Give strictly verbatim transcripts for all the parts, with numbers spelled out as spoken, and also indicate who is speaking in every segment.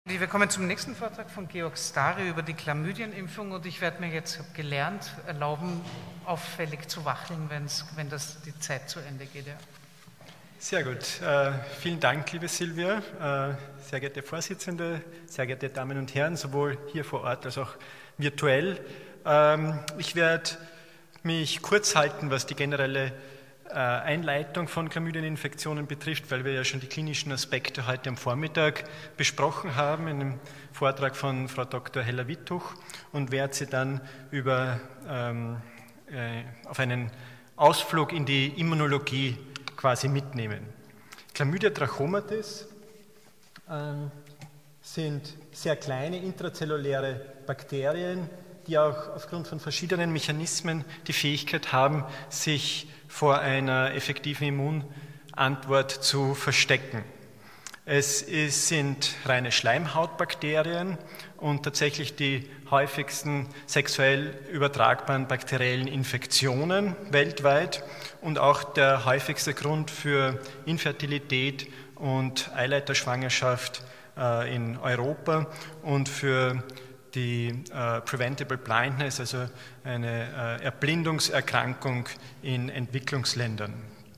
Speaker 1: Wir kommen zum nächsten Vortrag von Georg Stary über die Chlamydien-Impfung und ich werde mir jetzt gelernt erlauben, auffällig zu wacheln, wenn's, wenn das die Zeit zu Ende geht. Ja.
Speaker 2: Sehr gut. Äh, vielen Dank, liebe Silvia, äh, sehr geehrte Vorsitzende, sehr geehrte Damen und Herren, sowohl hier vor Ort als auch virtuell. Ähm, ich werde mich kurz halten, was die generelle Einleitung von Chlamydieninfektionen betrifft, weil wir ja schon die klinischen Aspekte heute am Vormittag besprochen haben in einem Vortrag von Frau Doktor Heller-Wittuch und werde Sie dann über, ähm, äh, auf einen Ausflug in die Immunologie quasi mitnehmen. Chlamydia trachomatis äh, sind sehr kleine intrazelluläre Bakterien, die auch aufgrund von verschiedenen Mechanismen die Fähigkeit haben, sich vor einer effektiven Immunantwort zu verstecken. Es ist, sind reine Schleimhautbakterien und tatsächlich die häufigsten sexuell übertragbaren bakteriellen Infektionen weltweit und auch der häufigste Grund für Infertilität und Eileiterschwangerschaft äh, in Europa und für die äh, Preventable Blindness, also eine äh, Erblindungserkrankung in Entwicklungsländern.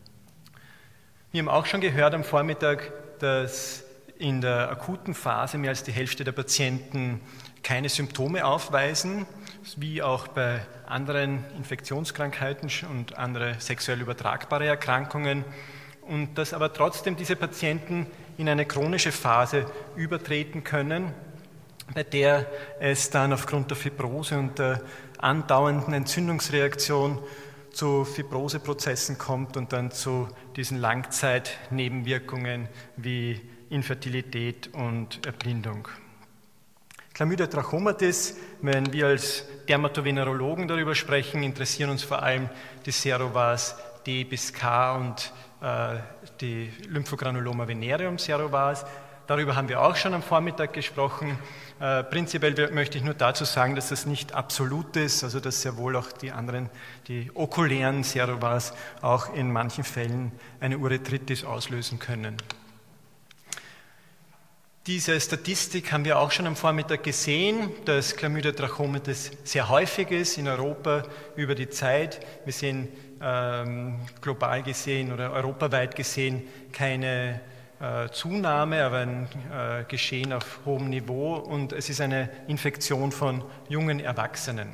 Speaker 2: Wir haben auch schon gehört am Vormittag, dass in der akuten Phase mehr als die Hälfte der Patienten keine Symptome aufweisen, wie auch bei anderen Infektionskrankheiten und andere sexuell übertragbare Erkrankungen, und dass aber trotzdem diese Patienten in eine chronische Phase übertreten können, bei der es dann aufgrund der Fibrose und der andauernden Entzündungsreaktion zu Fibroseprozessen kommt und dann zu diesen Langzeitnebenwirkungen wie Infertilität und Erblindung. Chlamydia trachomatis, wenn wir als Dermatovenerologen darüber sprechen, interessieren uns vor allem die Serovas D bis K und äh, die Lymphogranuloma venereum Serovas. Darüber haben wir auch schon am Vormittag gesprochen. Äh, prinzipiell möchte ich nur dazu sagen, dass das nicht absolut ist, also dass sehr wohl auch die anderen, die okulären Serovas auch in manchen Fällen eine Urethritis auslösen können. Diese Statistik haben wir auch schon am Vormittag gesehen, dass Chlamydia trachomatis sehr häufig ist in Europa über die Zeit. Wir sehen ähm, global gesehen oder europaweit gesehen keine Zunahme, aber ein äh, Geschehen auf hohem Niveau, und es ist eine Infektion von jungen Erwachsenen.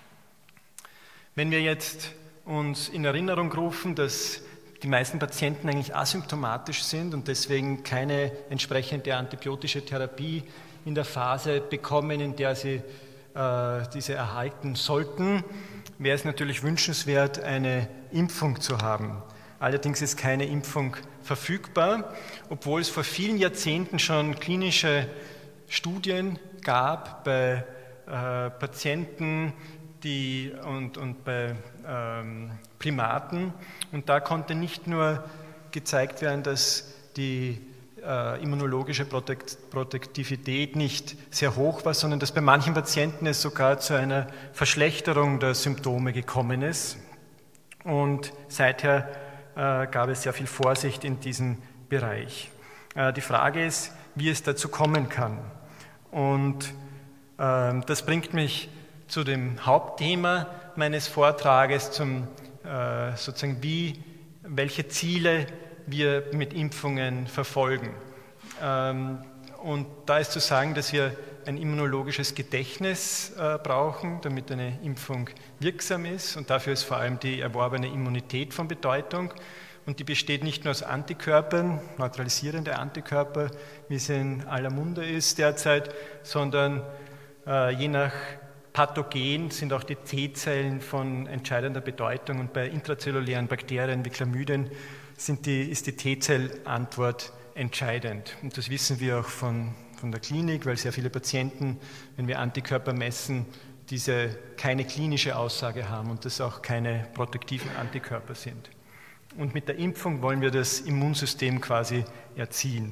Speaker 2: Wenn wir jetzt uns in Erinnerung rufen, dass die meisten Patienten eigentlich asymptomatisch sind und deswegen keine entsprechende antibiotische Therapie in der Phase bekommen, in der sie äh, diese erhalten sollten, wäre es natürlich wünschenswert, eine Impfung zu haben. Allerdings ist keine Impfung verfügbar, obwohl es vor vielen Jahrzehnten schon klinische Studien gab bei äh, Patienten die, und, und bei ähm, Primaten. Und da konnte nicht nur gezeigt werden, dass die äh, immunologische Protekt Protektivität nicht sehr hoch war, sondern dass bei manchen Patienten es sogar zu einer Verschlechterung der Symptome gekommen ist. Und seither äh, gab es sehr viel Vorsicht in diesem Bereich. Äh, die Frage ist, wie es dazu kommen kann. Und äh, das bringt mich zu dem Hauptthema meines Vortrages, zum äh, sozusagen wie, welche Ziele wir mit Impfungen verfolgen. Ähm, und da ist zu sagen, dass wir ein immunologisches Gedächtnis äh, brauchen, damit eine Impfung wirksam ist. Und dafür ist vor allem die erworbene Immunität von Bedeutung. Und die besteht nicht nur aus Antikörpern, neutralisierende Antikörper, wie es in aller Munde ist derzeit, sondern äh, je nach Pathogen sind auch die T-Zellen von entscheidender Bedeutung. Und bei intrazellulären Bakterien wie Chlamydien sind die, ist die T-Zellantwort entscheidend. Und das wissen wir auch von von der Klinik, weil sehr viele Patienten, wenn wir Antikörper messen, diese keine klinische Aussage haben und das auch keine protektiven Antikörper sind. Und mit der Impfung wollen wir das Immunsystem quasi erziehen.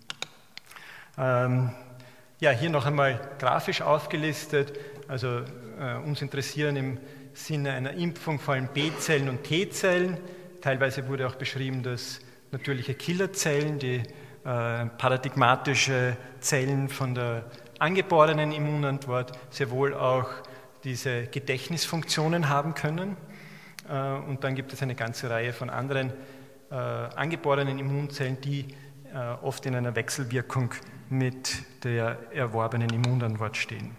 Speaker 2: Ähm, ja, hier noch einmal grafisch aufgelistet. Also äh, uns interessieren im Sinne einer Impfung vor allem B-Zellen und T-Zellen. Teilweise wurde auch beschrieben, dass natürliche Killerzellen, die äh, paradigmatische Zellen von der angeborenen Immunantwort sehr wohl auch diese Gedächtnisfunktionen haben können. Äh, und dann gibt es eine ganze Reihe von anderen äh, angeborenen Immunzellen, die äh, oft in einer Wechselwirkung mit der erworbenen Immunantwort stehen.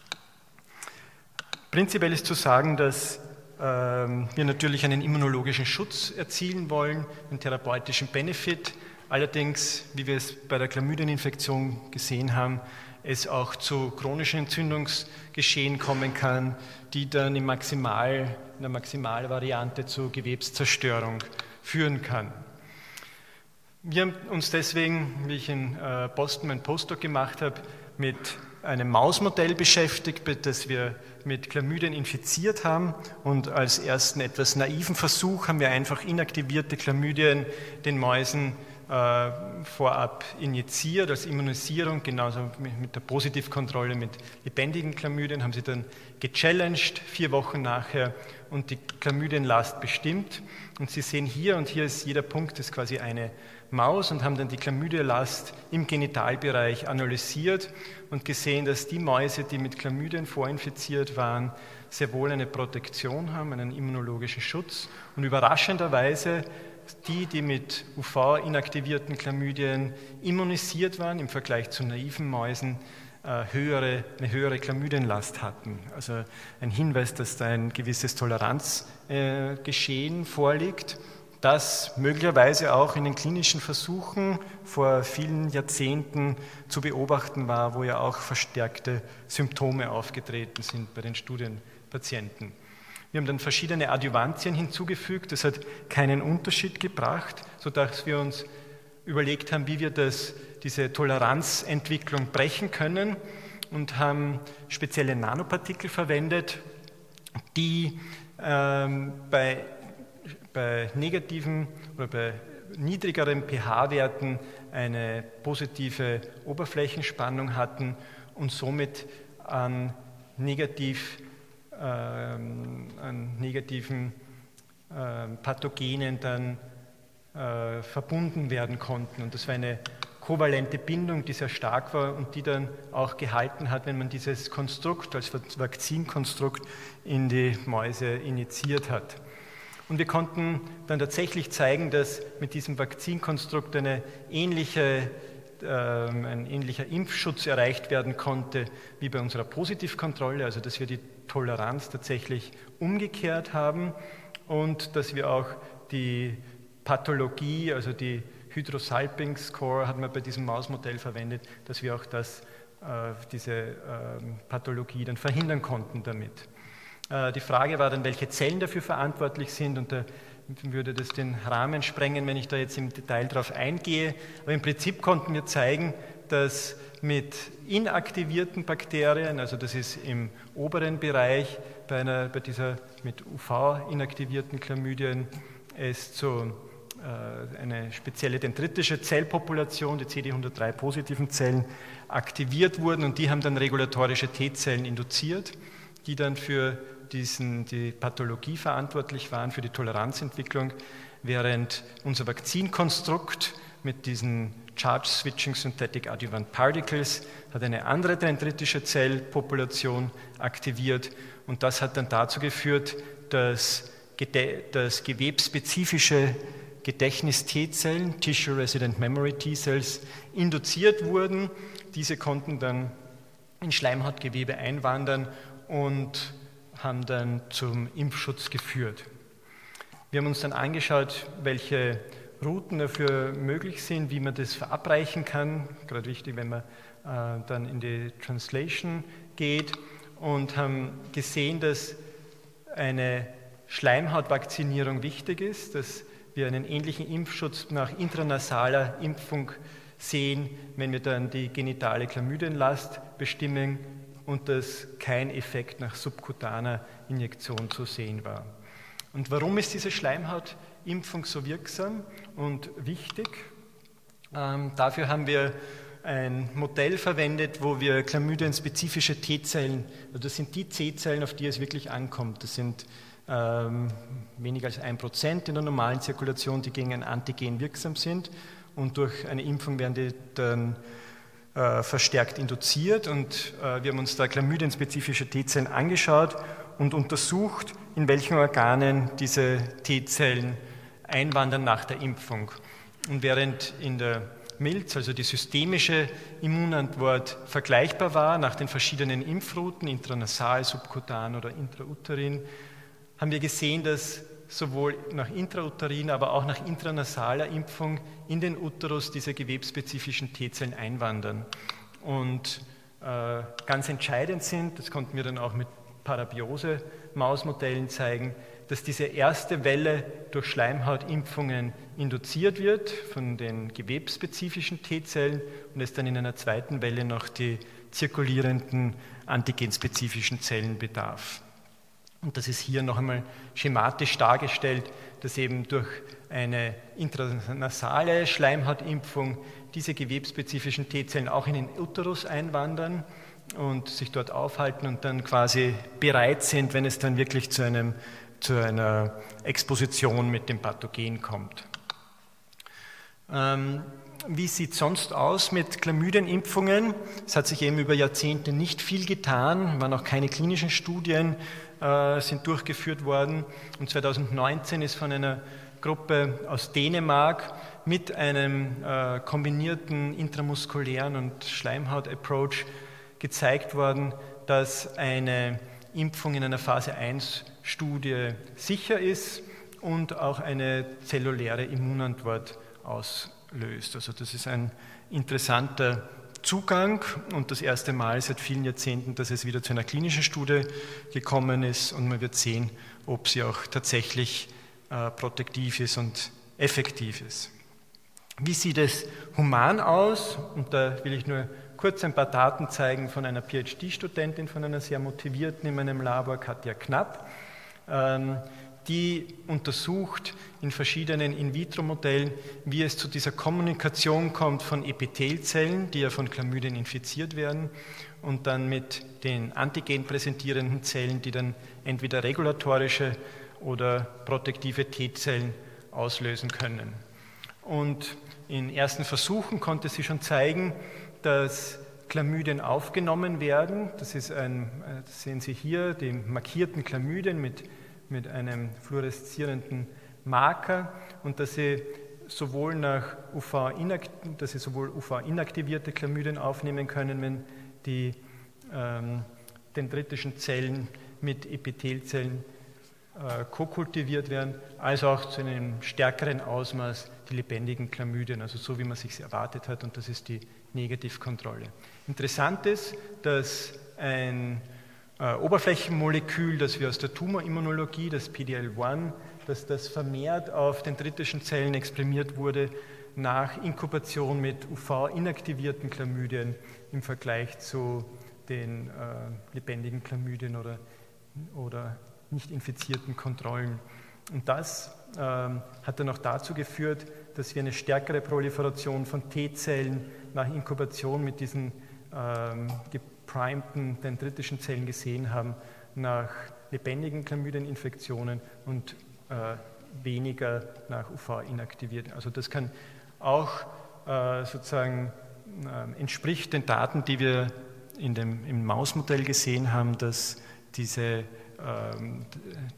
Speaker 2: Prinzipiell ist zu sagen, dass ähm, wir natürlich einen immunologischen Schutz erzielen wollen, einen therapeutischen Benefit. Allerdings, wie wir es bei der Chlamydieninfektion gesehen haben, es auch zu chronischen Entzündungsgeschehen kommen kann, die dann im Maximal, in der Maximalvariante zu Gewebszerstörung führen kann. Wir haben uns deswegen, wie ich in Boston mein Postdoc gemacht habe, mit einem Mausmodell beschäftigt, das wir mit Chlamydien infiziert haben, und als ersten etwas naiven Versuch haben wir einfach inaktivierte Chlamydien den Mäusen äh, vorab injiziert als Immunisierung, genauso mit, mit der Positivkontrolle mit lebendigen Chlamydien, haben sie dann gechallenged, vier Wochen nachher, und die Chlamydienlast bestimmt. Und Sie sehen hier, und hier ist jeder Punkt, ist quasi eine Maus, und haben dann die Chlamydienlast im Genitalbereich analysiert und gesehen, dass die Mäuse, die mit Chlamydien vorinfiziert waren, sehr wohl eine Protektion haben, einen immunologischen Schutz, und überraschenderweise die, die mit U V-inaktivierten Chlamydien immunisiert waren, im Vergleich zu naiven Mäusen, äh, höhere, eine höhere Chlamydienlast hatten. Also ein Hinweis, dass da ein gewisses Toleranzgeschehen äh, vorliegt, das möglicherweise auch in den klinischen Versuchen vor vielen Jahrzehnten zu beobachten war, wo ja auch verstärkte Symptome aufgetreten sind bei den Studienpatienten. Wir haben dann verschiedene Adjuvantien hinzugefügt, das hat keinen Unterschied gebracht, sodass wir uns überlegt haben, wie wir das, diese Toleranzentwicklung brechen können, und haben spezielle Nanopartikel verwendet, die ähm, bei bei negativen oder bei niedrigeren pH-Werten eine positive Oberflächenspannung hatten und somit an, negativ, ähm, an negativen äh, Pathogenen dann äh, verbunden werden konnten. Und das war eine kovalente Bindung, die sehr stark war und die dann auch gehalten hat, wenn man dieses Konstrukt als Vakzinkonstrukt in die Mäuse injiziert hat. Und wir konnten dann tatsächlich zeigen, dass mit diesem Vakzinkonstrukt eine ähnliche, äh, ein ähnlicher Impfschutz erreicht werden konnte wie bei unserer Positivkontrolle, also dass wir die Toleranz tatsächlich umgekehrt haben und dass wir auch die Pathologie, also die Hydrosalping-Score hat man bei diesem Mausmodell verwendet, dass wir auch das, äh, diese äh, Pathologie dann verhindern konnten damit. Die Frage war dann, welche Zellen dafür verantwortlich sind, und da würde das den Rahmen sprengen, wenn ich da jetzt im Detail drauf eingehe. Aber im Prinzip konnten wir zeigen, dass mit inaktivierten Bakterien, also das ist im oberen Bereich bei, einer, bei dieser mit U V-inaktivierten Chlamydien, es zu äh, eine spezielle dendritische Zellpopulation, die C D hundertdrei positiven Zellen, aktiviert wurden, und die haben dann regulatorische T-Zellen induziert, die dann für diesen, die Pathologie verantwortlich waren, für die Toleranzentwicklung, während unser Vakzinkonstrukt mit diesen Charge-Switching Synthetic Adjuvant Particles hat eine andere dendritische Zellpopulation aktiviert, und das hat dann dazu geführt, dass, dass gewebsspezifische Gedächtnis-T-Zellen, Tissue Resident Memory T-Cells, induziert wurden. Diese konnten dann in Schleimhautgewebe einwandern und haben dann zum Impfschutz geführt. Wir haben uns dann angeschaut, welche Routen dafür möglich sind, wie man das verabreichen kann, gerade wichtig, wenn man äh, dann in die Translation geht, und haben gesehen, dass eine Schleimhautvakzinierung wichtig ist, dass wir einen ähnlichen Impfschutz nach intranasaler Impfung sehen, wenn wir dann die genitale Chlamydienlast bestimmen, und dass kein Effekt nach subkutaner Injektion zu sehen war. Und warum ist diese Schleimhautimpfung so wirksam und wichtig? Ähm, dafür haben wir ein Modell verwendet, wo wir chlamydien-spezifische T-Zellen, also das sind die C-Zellen, auf die es wirklich ankommt. Das sind ähm, weniger als ein Prozent in der normalen Zirkulation, die gegen ein Antigen wirksam sind. und durch eine Impfung werden die dann äh, verstärkt induziert. Und äh, wir haben uns da chlamydienspezifische T-Zellen angeschaut und untersucht, in welchen Organen diese T-Zellen einwandern nach der Impfung. Und während in der Milz, also die systemische Immunantwort, vergleichbar war nach den verschiedenen Impfrouten, intranasal, subkutan oder intrauterin, haben wir gesehen, dass sowohl nach intrauterin, aber auch nach intranasaler Impfung in den Uterus diese gewebsspezifischen T-Zellen einwandern. Und äh, ganz entscheidend sind, das konnten wir dann auch mit Parabiose-Mausmodellen zeigen, dass diese erste Welle durch Schleimhautimpfungen induziert wird von den gewebsspezifischen T-Zellen und es dann in einer zweiten Welle noch die zirkulierenden antigenspezifischen Zellen bedarf. Und das ist hier noch einmal schematisch dargestellt, dass eben durch eine intranasale Schleimhautimpfung diese gewebsspezifischen T-Zellen auch in den Uterus einwandern und sich dort aufhalten und dann quasi bereit sind, wenn es dann wirklich zu einem zu einer Exposition mit dem Pathogen kommt. Ähm, wie sieht es sonst aus mit Chlamydienimpfungen? Es hat sich eben über Jahrzehnte nicht viel getan, waren auch keine klinischen Studien äh, sind durchgeführt worden. Und zweitausendneunzehn ist von einer Gruppe aus Dänemark mit einem äh, kombinierten intramuskulären und Schleimhaut-Approach gezeigt worden, dass eine Impfung in einer Phase eins Studie sicher ist und auch eine zelluläre Immunantwort auslöst. Also das ist ein interessanter Zugang und das erste Mal seit vielen Jahrzehnten, dass es wieder zu einer klinischen Studie gekommen ist und man wird sehen, ob sie auch tatsächlich äh, protektiv ist und effektiv ist. Wie sieht es human aus? Und da will ich nur kurz ein paar Daten zeigen von einer PhD-Studentin, von einer sehr motivierten in meinem Labor, Katja Knapp, die untersucht in verschiedenen In-vitro-Modellen, wie es zu dieser Kommunikation kommt von Epithelzellen, die ja von Chlamydien infiziert werden, und dann mit den antigenpräsentierenden Zellen, die dann entweder regulatorische oder protektive T-Zellen auslösen können. Und in ersten Versuchen konnte sie schon zeigen, dass Chlamydien aufgenommen werden. Das, ist ein, das sehen Sie hier, die markierten Chlamydien mit, mit einem fluoreszierenden Marker und dass sie sowohl nach U V, dass sie sowohl U V-inaktivierte Chlamydien aufnehmen können, wenn die ähm, dendritischen Zellen mit Epithelzellen äh, kokultiviert werden, als auch zu einem stärkeren Ausmaß die lebendigen Chlamydien, also so wie man es sich erwartet hat, und das ist die Negativkontrolle. Interessant ist, dass ein äh, Oberflächenmolekül, das wir aus der Tumorimmunologie, das P D L eins, dass das vermehrt auf dendritischen Zellen exprimiert wurde nach Inkubation mit U V-inaktivierten Chlamydien im Vergleich zu den äh, lebendigen Chlamydien oder, oder nicht infizierten Kontrollen. Und das ähm, hat dann auch dazu geführt, dass wir eine stärkere Proliferation von T-Zellen nach Inkubation mit diesen ähm, geprimten dendritischen Zellen gesehen haben, nach lebendigen Chlamydieninfektionen und äh, weniger nach U V-inaktivierten. Also das kann auch äh, sozusagen äh, entspricht den Daten, die wir in dem, im Mausmodell gesehen haben, dass diese ähm,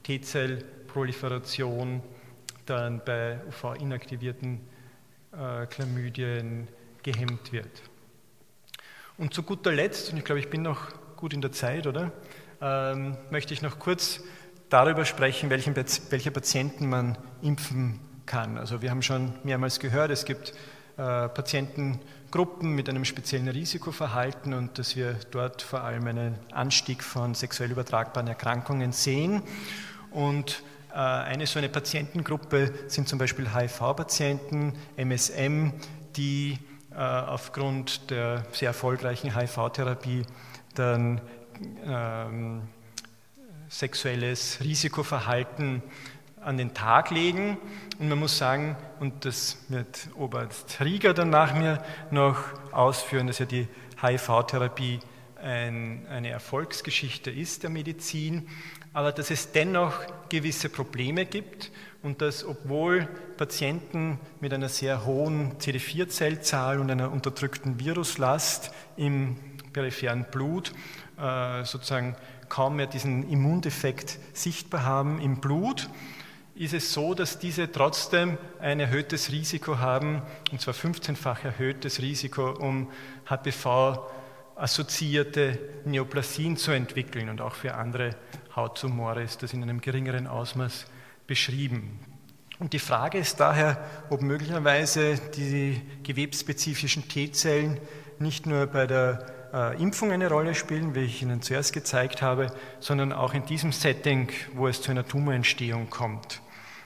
Speaker 2: T-Zell-Proliferation dann bei U V-inaktivierten äh, Chlamydien gehemmt wird. Und zu guter Letzt, und ich glaube, ich bin noch gut in der Zeit, oder? Ähm, möchte ich noch kurz darüber sprechen, welchen, welche Patienten man impfen kann. Also wir haben schon mehrmals gehört, es gibt äh, Patientengruppen mit einem speziellen Risikoverhalten und dass wir dort vor allem einen Anstieg von sexuell übertragbaren Erkrankungen sehen. Und äh, eine so eine Patientengruppe sind zum Beispiel H I V-Patienten, M S M, die äh, aufgrund der sehr erfolgreichen H I V-Therapie dann ähm, sexuelles Risikoverhalten an den Tag legen. Und man muss sagen, und das wird Oberst Rieger dann nach mir noch ausführen, dass ja die H I V-Therapie ein, eine Erfolgsgeschichte ist der Medizin, aber dass es dennoch gewisse Probleme gibt und dass, obwohl Patienten mit einer sehr hohen C D vier Zellzahl und einer unterdrückten Viruslast im peripheren Blut äh, sozusagen kaum mehr diesen Immundefekt sichtbar haben im Blut, ist es so, dass diese trotzdem ein erhöhtes Risiko haben, und zwar fünfzehnfach erhöhtes Risiko, um H P V-assoziierte Neoplasien zu entwickeln, und auch für andere Hauttumore ist das in einem geringeren Ausmaß beschrieben. Und die Frage ist daher, ob möglicherweise die gewebsspezifischen T-Zellen nicht nur bei der äh, Impfung eine Rolle spielen, wie ich Ihnen zuerst gezeigt habe, sondern auch in diesem Setting, wo es zu einer Tumorentstehung kommt.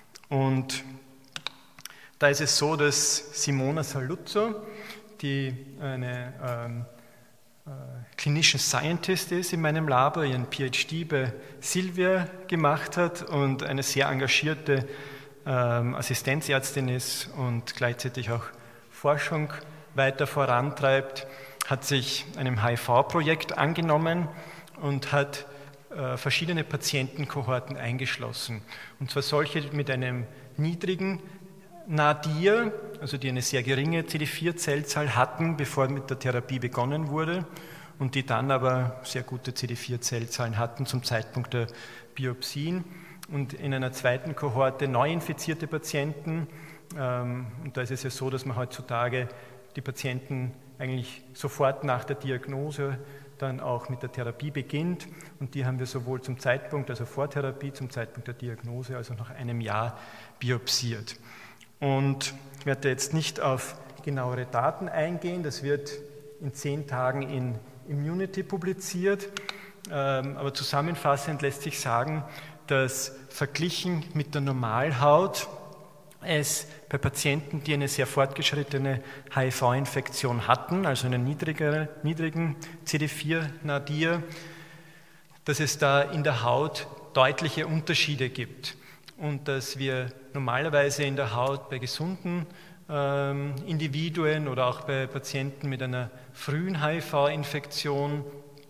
Speaker 2: Und da ist es so, dass Simona Saluzzo, die eine ähm, äh, Clinician Scientist ist in meinem Labor, ihren P H D bei Silvia gemacht hat und eine sehr engagierte ähm, Assistenzärztin ist und gleichzeitig auch Forschung weiter vorantreibt, hat sich einem H I V-Projekt angenommen und hat äh, verschiedene Patientenkohorten eingeschlossen. Und zwar solche mit einem niedrigen Nadir, also die eine sehr geringe C D vier Zellzahl hatten, bevor mit der Therapie begonnen wurde, und die dann aber sehr gute C D vier Zellzahlen hatten zum Zeitpunkt der Biopsien. Und in einer zweiten Kohorte neu infizierte Patienten. Ähm, und da ist es ja so, dass man heutzutage die Patienten eigentlich sofort nach der Diagnose dann auch mit der Therapie beginnt. Und die haben wir sowohl zum Zeitpunkt, also vor Therapie, zum Zeitpunkt der Diagnose, als auch nach einem Jahr biopsiert. Und ich werde jetzt nicht auf genauere Daten eingehen, das wird in zehn Tagen in Immunity publiziert, aber zusammenfassend lässt sich sagen, dass verglichen mit der Normalhaut es bei Patienten, die eine sehr fortgeschrittene H I V-Infektion hatten, also einen niedrigeren, niedrigen C D vier Nadir, dass es da in der Haut deutliche Unterschiede gibt. Und dass wir normalerweise in der Haut bei gesunden ähm, Individuen oder auch bei Patienten mit einer frühen H I V-Infektion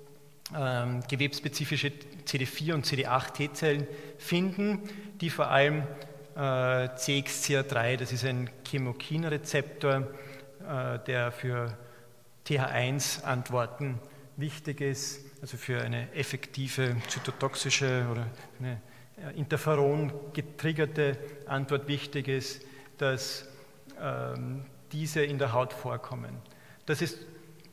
Speaker 2: ähm, gewebsspezifische C D vier und C D acht T-Zellen finden, die vor allem äh, C X C R drei, das ist ein Chemokin-Rezeptor, äh, der für T H eins Antworten wichtig ist, also für eine effektive zytotoxische oder eine Interferon getriggerte Antwort wichtig ist, dass ähm, diese in der Haut vorkommen. Das ist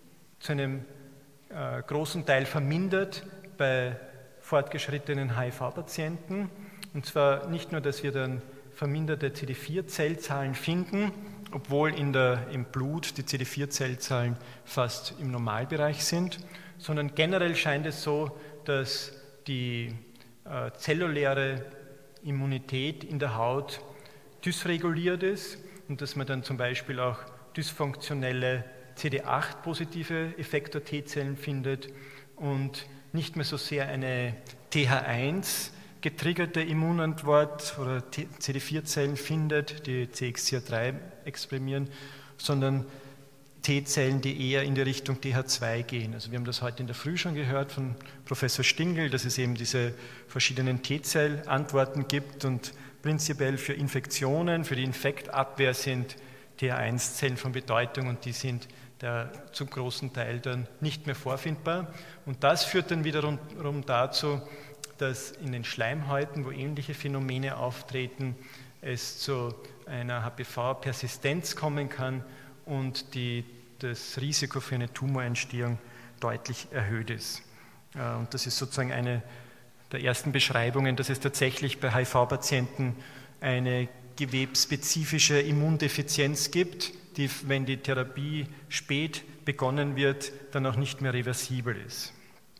Speaker 2: zu einem äh, großen Teil vermindert bei fortgeschrittenen H I V-Patienten. Und zwar nicht nur, dass wir dann verminderte C D vier Zellzahlen finden, obwohl in der, im Blut die C D vier Zellzahlen fast im Normalbereich sind, sondern generell scheint es so, dass die äh, zelluläre Immunität in der Haut dysreguliert ist und dass man dann zum Beispiel auch dysfunktionelle C D acht positive Effektor-T-Zellen findet und nicht mehr so sehr eine T H eins getriggerte Immunantwort oder C D vier Zellen findet, die C X C R drei exprimieren, sondern T-Zellen, die eher in die Richtung T H zwei gehen. Also wir haben das heute in der Früh schon gehört von Professor Stingel, dass es eben diese verschiedenen T-Zell-Antworten gibt und prinzipiell für Infektionen, für die Infektabwehr sind T H eins Zellen von Bedeutung und die sind da zum großen Teil dann nicht mehr vorfindbar. Und das führt dann wiederum dazu, dass in den Schleimhäuten, wo ähnliche Phänomene auftreten, es zu einer H P V-Persistenz kommen kann und die, das Risiko für eine Tumorentstehung deutlich erhöht ist. Und das ist sozusagen eine der ersten Beschreibungen, dass es tatsächlich bei H I V-Patienten eine gewebsspezifische Immundefizienz gibt, die, wenn die Therapie spät begonnen wird, dann auch nicht mehr reversibel ist.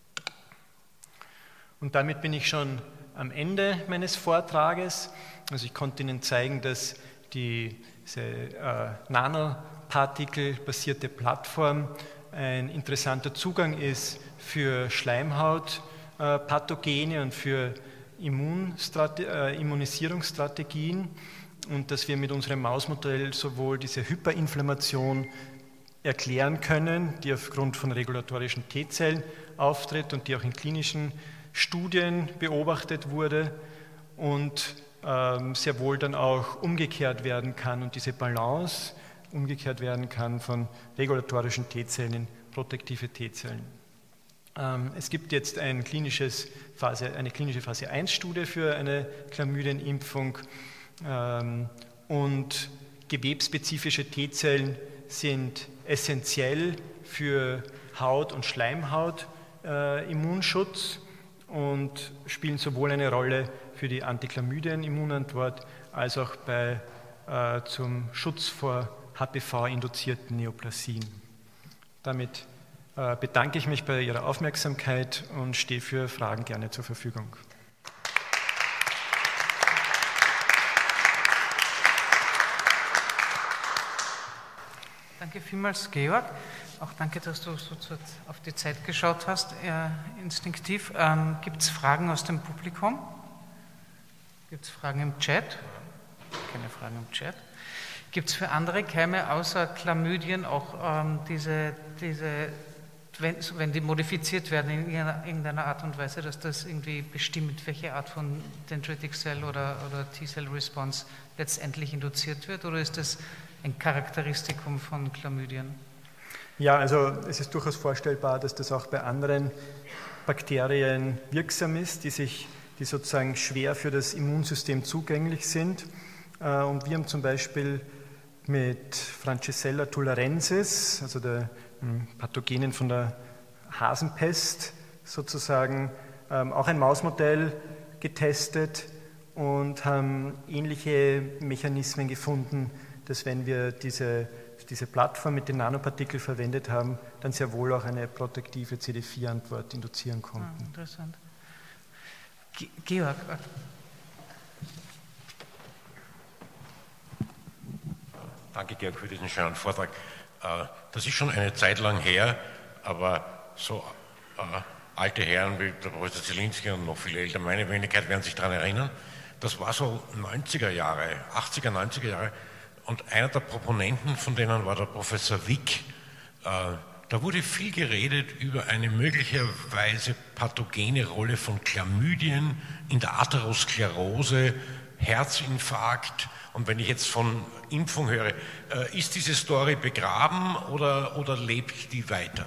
Speaker 2: Und damit bin ich schon am Ende meines Vortrages. Also ich konnte Ihnen zeigen, dass die, diese äh, Nanopartikel-basierte Plattform ein interessanter Zugang ist für Schleimhautpathogene und für Immunstrate- äh, Immunisierungsstrategien und dass wir mit unserem Mausmodell sowohl diese Hyperinflammation erklären können, die aufgrund von regulatorischen T-Zellen auftritt und die auch in klinischen Studien beobachtet wurde und ähm, sehr wohl dann auch umgekehrt werden kann und diese Balance umgekehrt werden kann von regulatorischen T-Zellen in protektive T-Zellen. Ähm, es gibt jetzt ein klinisches Phase, eine klinische Phase eins Studie für eine Chlamydienimpfung ähm, und gewebsspezifische T-Zellen sind essentiell für Haut- und Schleimhaut-Immunschutz und spielen sowohl eine Rolle für die Antichlamydien-Immunantwort als auch bei, äh, zum Schutz vor H P V-induzierten Neoplasien. Damit äh, bedanke ich mich bei Ihrer Aufmerksamkeit und stehe für Fragen gerne zur Verfügung.
Speaker 1: Danke vielmals, Georg. Auch danke, dass du so auf die Zeit geschaut hast, äh, instinktiv. Ähm, Gibt es Fragen aus dem Publikum? Gibt es Fragen im Chat? Keine Fragen im Chat. Gibt es für andere Keime außer Chlamydien auch ähm, diese, diese wenn, wenn die modifiziert werden in irgendeiner Art und Weise, dass das irgendwie bestimmt, welche Art von Dendritic Cell oder, oder T-Cell-Response letztendlich induziert wird? Oder ist das ein Charakteristikum von Chlamydien?
Speaker 2: Ja, also es ist durchaus vorstellbar, dass das auch bei anderen Bakterien wirksam ist, die, sich, die sozusagen schwer für das Immunsystem zugänglich sind. Und wir haben zum Beispiel mit Francisella tularensis, also der Pathogenen von der Hasenpest sozusagen, auch ein Mausmodell getestet und haben ähnliche Mechanismen gefunden, dass wenn wir diese, diese Plattform mit den Nanopartikeln verwendet haben, dann sehr wohl auch eine protektive C D vier Antwort induzieren konnten.
Speaker 1: Ah, interessant. Ge Georg.
Speaker 3: Danke, Georg, für diesen schönen Vortrag. Das ist schon eine Zeit lang her, aber so alte Herren wie der Professor Zielinski und noch viele älter, meine Wenigkeit, werden sich daran erinnern. Das war so neunziger Jahre, achtziger, neunziger Jahre. Und einer der Proponenten von denen war der Professor Wick. Da wurde viel geredet über eine möglicherweise pathogene Rolle von Chlamydien in der Atherosklerose, Herzinfarkt. Und wenn ich jetzt von Impfung höre, ist diese Story begraben oder, oder lebt die weiter?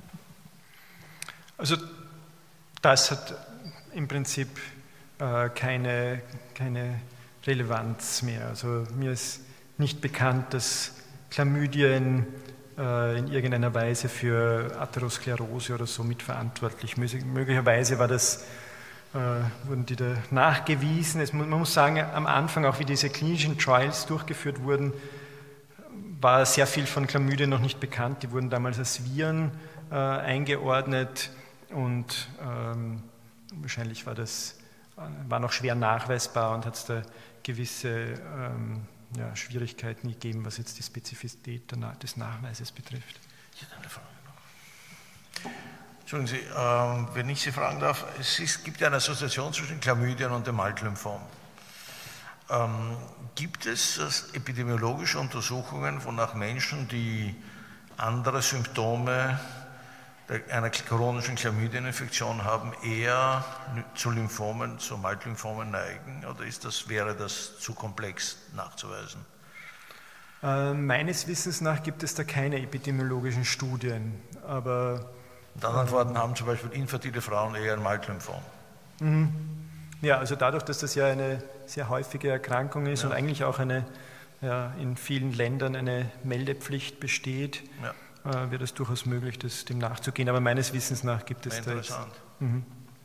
Speaker 2: Also das hat im Prinzip äh, keine, keine Relevanz mehr. Also mir ist nicht bekannt, dass Chlamydien äh, in irgendeiner Weise für Atherosklerose oder so mitverantwortlich. Möglicherweise war das Äh, wurden die da nachgewiesen. Es, man muss sagen, am Anfang, auch wie diese klinischen Trials durchgeführt wurden, war sehr viel von Chlamydien noch nicht bekannt. Die wurden damals als Viren äh, eingeordnet und ähm, wahrscheinlich war das war noch schwer nachweisbar und hat es da gewisse ähm, ja, Schwierigkeiten gegeben, was jetzt die Spezifität des Nachweises betrifft.
Speaker 4: Ich hätte eine Frage noch. Entschuldigen Sie, äh, wenn ich Sie fragen darf, es ist, gibt ja eine Assoziation zwischen Chlamydien und dem Altlymphom. Ähm, gibt es epidemiologische Untersuchungen, wonach Menschen, die andere Symptome einer chronischen Chlamydieninfektion haben, eher zu Lymphomen, zu Altlymphomen neigen? Oder ist das, wäre das zu komplex nachzuweisen?
Speaker 2: Äh, meines Wissens nach gibt es da keine epidemiologischen Studien, aber
Speaker 4: Und anderen Worten haben zum Beispiel infertile Frauen eher ein Altlymphom.
Speaker 2: Mhm. Ja, also dadurch, dass das ja eine sehr häufige Erkrankung ist ja. und eigentlich auch eine, ja, in vielen Ländern eine Meldepflicht besteht, ja. äh, wäre es durchaus möglich, das, dem nachzugehen. Aber meines Wissens nach gibt es da jetzt... Mhm.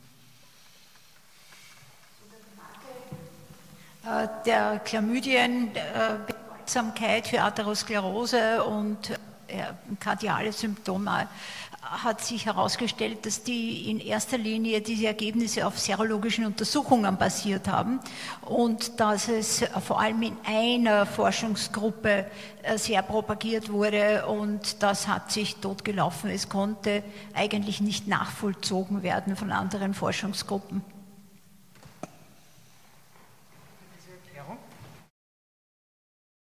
Speaker 5: Der Chlamydien-Bedeutsamkeit für Atherosklerose und kardiale Symptome hat sich herausgestellt, dass die in erster Linie diese Ergebnisse auf serologischen Untersuchungen basiert haben und dass es vor allem in einer Forschungsgruppe sehr propagiert wurde und das hat sich totgelaufen. Es konnte eigentlich nicht nachvollzogen werden von anderen Forschungsgruppen.